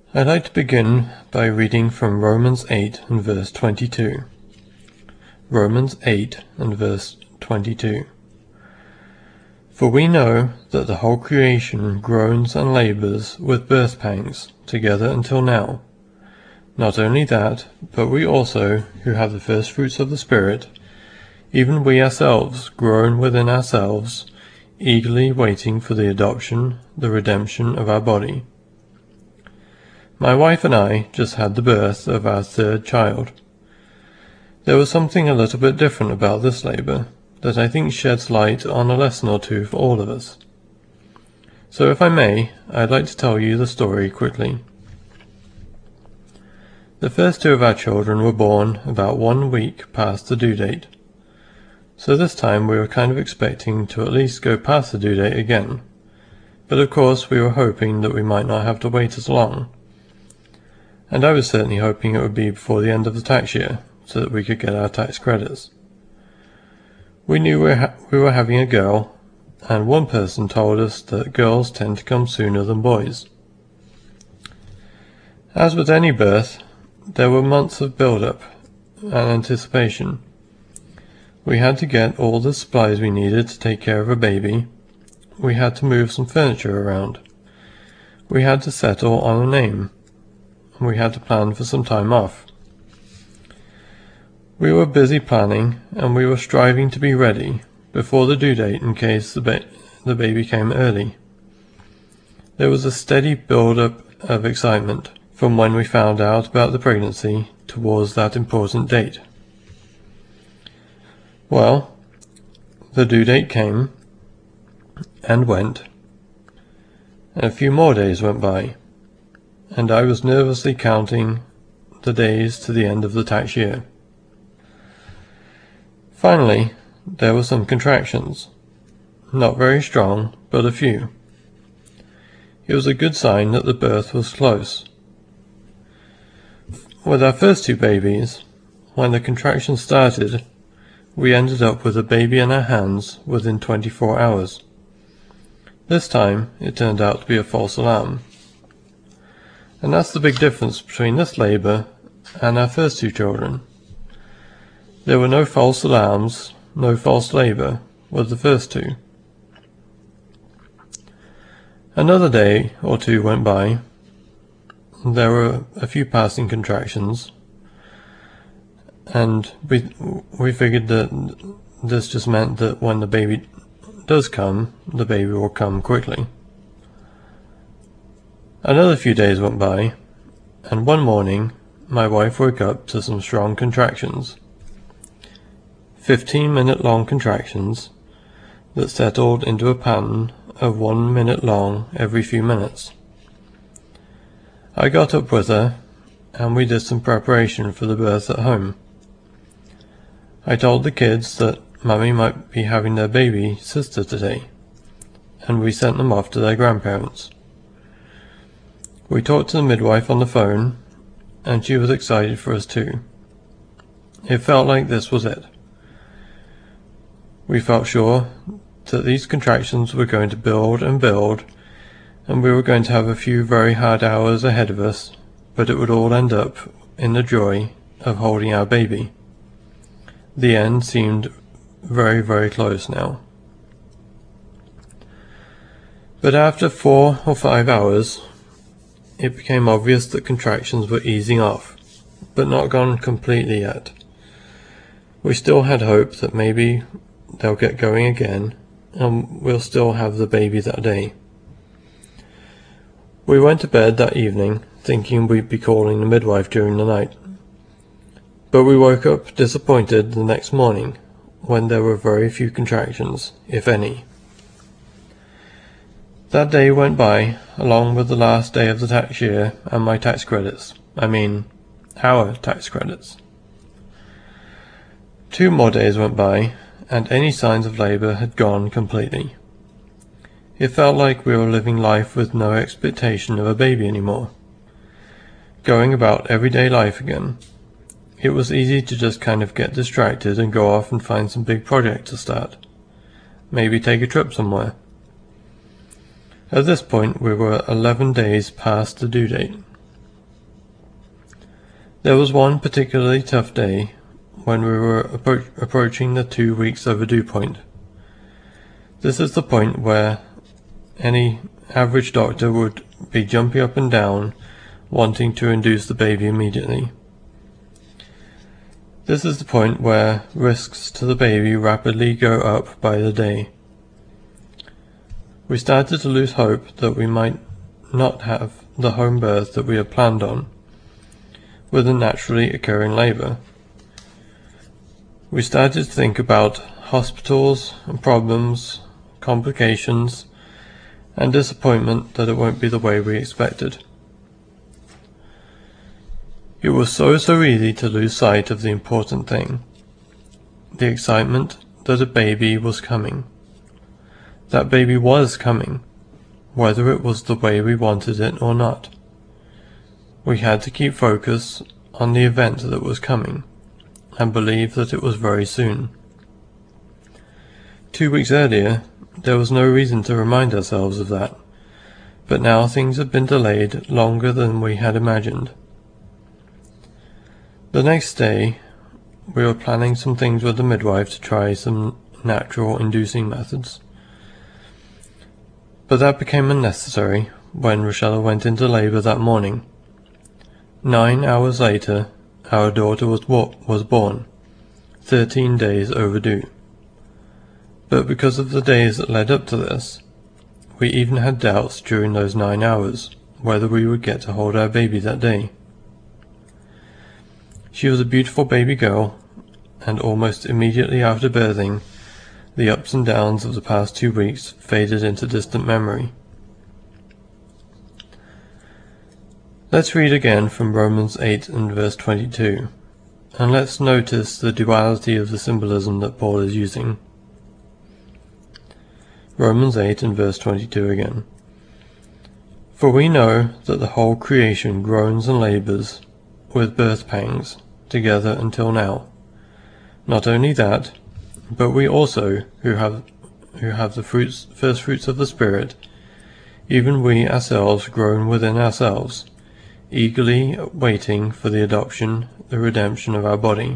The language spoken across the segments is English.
I'd like to begin by reading from Romans 8 and verse 22. Romans 8 and verse 22. For we know that the whole creation groans and labors with birth pangs together until now. Not only that, but we also, who have the first fruits of the Spirit, even we ourselves groan within ourselves, eagerly waiting for the adoption, the redemption of our body. My wife and I just had the birth of our third child. There was something a little bit different about this labor that I think sheds light on a lesson or two for all of us. So if I may, I'd like to tell you the story quickly. The first two of our children were born about 1 week past the due date. So this time we were kind of expecting to at least go past the due date again. But of course we were hoping that we might not have to wait as long. And I was certainly hoping it would be before the end of the tax year, so that we could get our tax credits. We knew we were having a girl, and one person told us that girls tend to come sooner than boys. As with any birth, there were months of build-up and anticipation. We had to get all the supplies we needed to take care of a baby. We had to move some furniture around. We had to settle on a name. We had to plan for some time off. We were busy planning, and we were striving to be ready before the due date in case the baby came early. There was a steady build-up of excitement from when we found out about the pregnancy towards that important date. Well, the due date came and went, and a few more days went by, and I was nervously counting the days to the end of the tax year. Finally, there were some contractions. Not very strong, but a few. It was a good sign that the birth was close. With our first two babies, when the contractions started, we ended up with a baby in our hands within 24 hours. This time, it turned out to be a false alarm. And that's the big difference between this labor and our first two children. There were no false alarms, no false labor with the first two. Another day or two went by. There were a few passing contractions, and we figured that this just meant that when the baby does come, the baby will come quickly. Another few days went by, and one morning my wife woke up to some strong contractions. 15-minute long contractions that settled into a pattern of 1 minute long every few minutes. I got up with her, and we did some preparation for the birth at home. I told the kids that Mummy might be having their baby sister today, and we sent them off to their grandparents. We talked to the midwife on the phone, and she was excited for us too. It felt like this was it. We felt sure that these contractions were going to build and build, and we were going to have a few very hard hours ahead of us, but it would all end up in the joy of holding our baby. The end seemed very, very close now. But after 4 or 5 hours, it became obvious that contractions were easing off, but not gone completely yet. We still had hope that maybe they'll get going again, and we'll still have the baby that day. We went to bed that evening, thinking we'd be calling the midwife during the night. But we woke up disappointed the next morning, when there were very few contractions, if any. That day went by, along with the last day of the tax year and my tax credits. Our tax credits. 2 more days went by, and any signs of labor had gone completely. It felt like we were living life with no expectation of a baby anymore. Going about everyday life again. It was easy to just kind of get distracted and go off and find some big project to start. Maybe take a trip somewhere. At this point we were 11 days past the due date. There was one particularly tough day when we were approaching the 2 weeks overdue point. This is the point where any average doctor would be jumping up and down, wanting to induce the baby immediately. This is the point where risks to the baby rapidly go up by the day. We started to lose hope that we might not have the home birth that we had planned on, with a naturally occurring labour. We started to think about hospitals and problems, complications, and disappointment that it won't be the way we expected. It was so easy to lose sight of the important thing, the excitement that a baby was coming. That baby was coming, whether it was the way we wanted it or not. We had to keep focus on the event that was coming, and believe that it was very soon. 2 weeks earlier, there was no reason to remind ourselves of that, but now things had been delayed longer than we had imagined. The next day, we were planning some things with the midwife to try some natural inducing methods. But that became unnecessary when Rochella went into labour that morning. 9 hours later, our daughter was born, 13 days overdue. But because of the days that led up to this, we even had doubts during those 9 hours whether we would get to hold our baby that day. She was a beautiful baby girl, and almost immediately after birthing, the ups and downs of the past 2 weeks faded into distant memory. Let's read again from Romans 8 and verse 22, and let's notice the duality of the symbolism that Paul is using. Romans 8 and verse 22 again. For we know that the whole creation groans and labours with birth pangs together until now. Not only that, but we also, who have the first fruits of the Spirit, even we ourselves groan within ourselves, eagerly waiting for the adoption, the redemption of our body.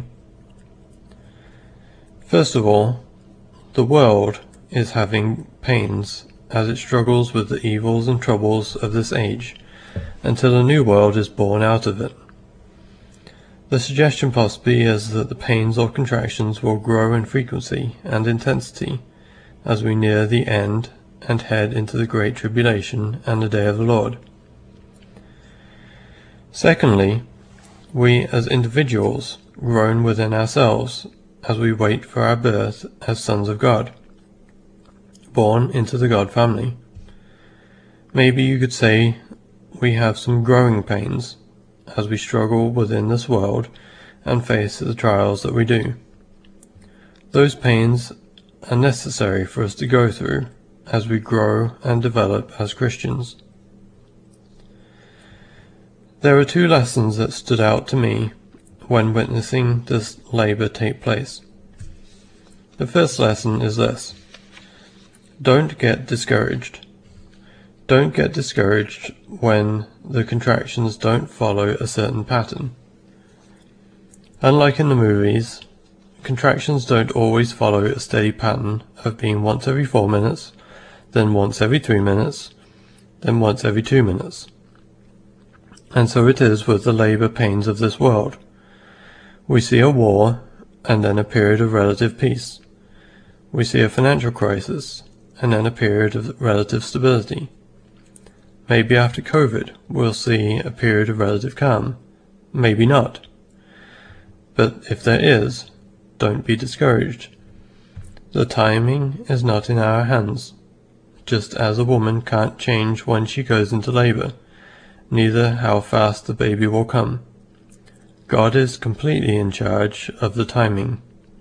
First of all, the world is having pains as it struggles with the evils and troubles of this age, until a new world is born out of it. The suggestion possibly is that the pains or contractions will grow in frequency and intensity as we near the end and head into the Great Tribulation and the Day of the Lord. Secondly, we as individuals groan within ourselves as we wait for our birth as sons of God, born into the God family. Maybe you could say we have some growing pains as we struggle within this world and face the trials that we do. Those pains are necessary for us to go through as we grow and develop as Christians. There are 2 lessons that stood out to me when witnessing this labour take place. The first lesson is this: don't get discouraged. Don't get discouraged when the contractions don't follow a certain pattern. Unlike in the movies, contractions don't always follow a steady pattern of being once every 4 minutes, then once every 3 minutes, then once every 2 minutes. And so it is with the labour pains of this world. We see a war, and then a period of relative peace. We see a financial crisis, and then a period of relative stability. Maybe after COVID, we'll see a period of relative calm. Maybe not. But if there is, don't be discouraged. The timing is not in our hands. Just as a woman can't change when she goes into labour, neither how fast the baby will come. God is completely in charge of the timing.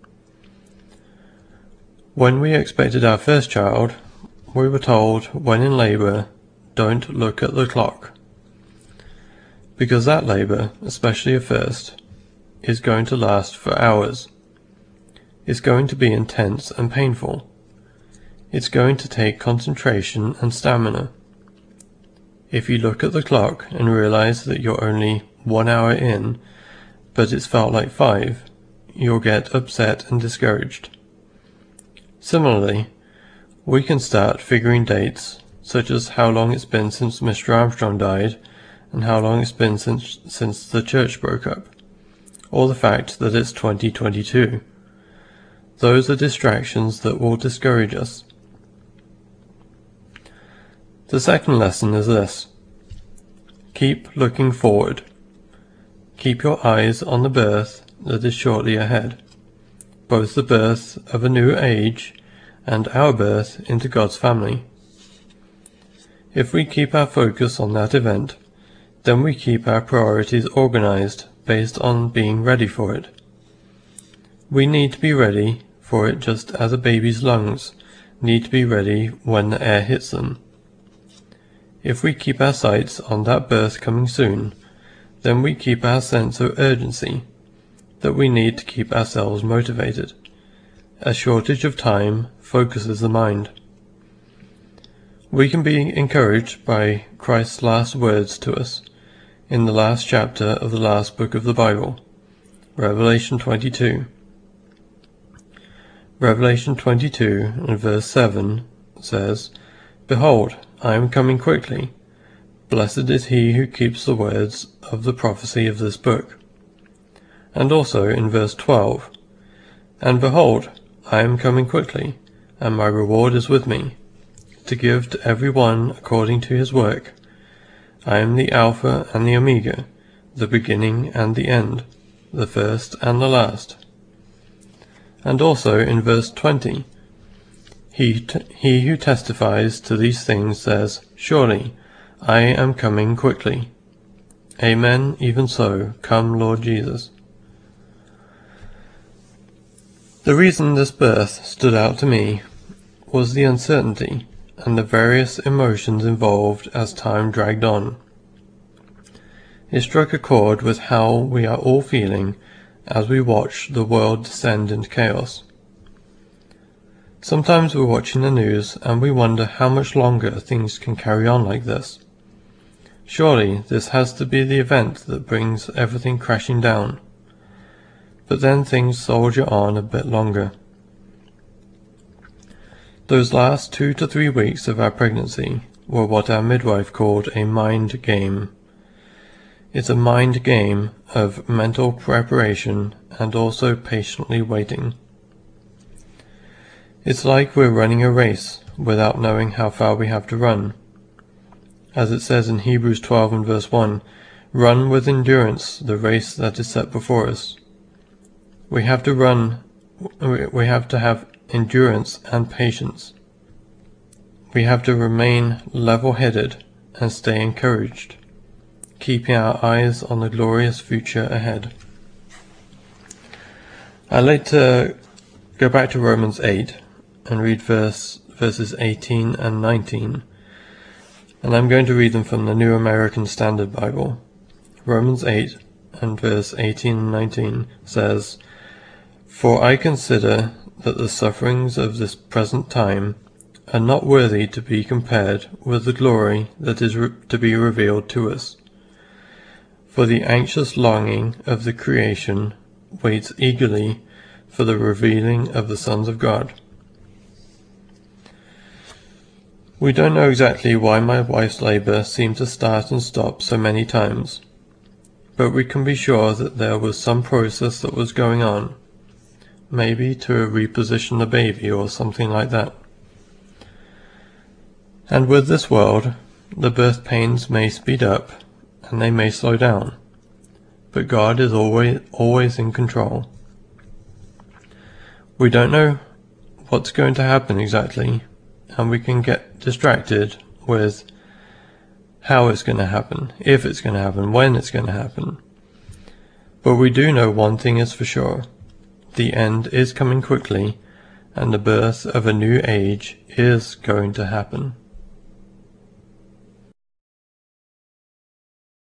When we expected our first child, we were told, when in labour, don't look at the clock, because that labour, especially at first, is going to last for hours. It's going to be intense and painful. It's going to take concentration and stamina. If you look at the clock and realize that you're only 1 hour in, but it's felt like 5, you'll get upset and discouraged. Similarly, we can start figuring dates, such as how long it's been since Mr. Armstrong died, and how long it's been since the church broke up, or the fact that it's 2022. Those are distractions that will discourage us. The second lesson is this: keep looking forward. Keep your eyes on the birth that is shortly ahead, both the birth of a new age and our birth into God's family. If we keep our focus on that event, then we keep our priorities organized based on being ready for it. We need to be ready for it just as a baby's lungs need to be ready when the air hits them. If we keep our sights on that birth coming soon, then we keep our sense of urgency that we need to keep ourselves motivated. A shortage of time focuses the mind. We can be encouraged by Christ's last words to us in the last chapter of the last book of the Bible, Revelation 22. Revelation 22 and verse 7 says, "Behold, I am coming quickly. Blessed is he who keeps the words of the prophecy of this book." And also in verse 12, "And behold, I am coming quickly, and my reward is with me, to give to every one according to his work. I am the Alpha and the Omega, the beginning and the end, the first and the last." And also in verse 20, He who testifies to these things says, "Surely I am coming quickly." Amen, even so, come Lord Jesus. The reason this birth stood out to me was the uncertainty and the various emotions involved as time dragged on. It struck a chord with how we are all feeling as we watch the world descend into chaos. Sometimes we're watching the news and we wonder how much longer things can carry on like this. Surely this has to be the event that brings everything crashing down. But then things soldier on a bit longer. Those last 2 to 3 weeks of our pregnancy were what our midwife called a mind game. It's a mind game of mental preparation and also patiently waiting. It's like we're running a race without knowing how far we have to run. As it says in Hebrews 12 and verse 1, "Run with endurance the race that is set before us." We have to have endurance and patience. We have to remain level-headed and stay encouraged, keeping our eyes on the glorious future ahead. I'd like to go back to Romans 8 and read verses 18 and 19, and I'm going to read them from the New American Standard Bible. Romans 8 and verse 18 and 19 says, "For I consider that the sufferings of this present time are not worthy to be compared with the glory that is to be revealed to us. For the anxious longing of the creation waits eagerly for the revealing of the sons of God." We don't know exactly why my wife's labor seemed to start and stop so many times, but we can be sure that there was some process that was going on, maybe to reposition the baby or something like that. And with this world, the birth pains may speed up and they may slow down, but God is always in control. We don't know what's going to happen exactly, and we can get distracted with how it's going to happen, if it's going to happen, when it's going to happen. But we do know one thing is for sure: the end is coming quickly, and the birth of a new age is going to happen.